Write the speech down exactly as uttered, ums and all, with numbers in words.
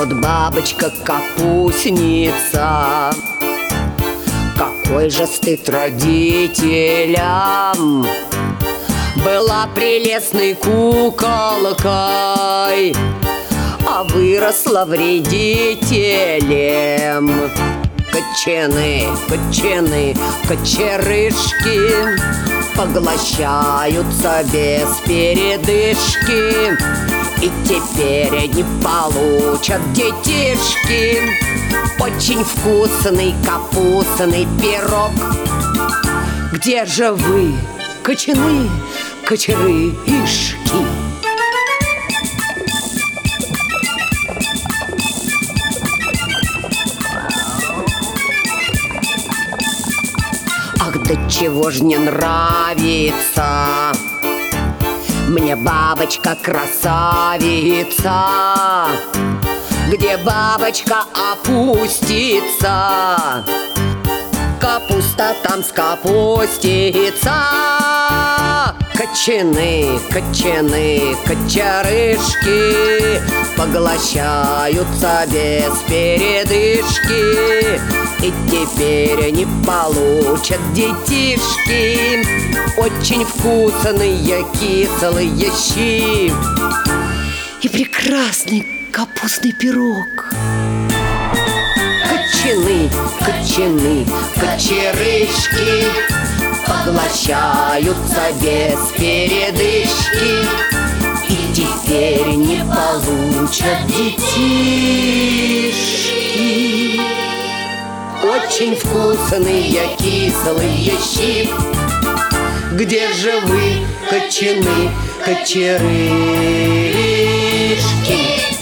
Вот бабочка-капустница, какой же стыд родителям! Была прелестной куколкой, а выросла вредителем. Кочаны, кочаны, кочерышки поглощаются без передышки, и теперь они получат, детишки, очень вкусный капустный пирог. Где же вы, кочаны, кочерышки? Ах, да чего ж не нравится мне бабочка-красавица? Где бабочка опустится, капуста там скапустится. Кочаны, кочаны, кочерышки поглощаются без передышки, и теперь они получат, детишки, очень вкусные кислые щи и прекрасный капустный пирог. Кочаны, кочаны, кочерышки поглощаются без передышки, и теперь не получат, детишки, очень вкусные кислые щи. Где же вы, кочаны, кочерышки?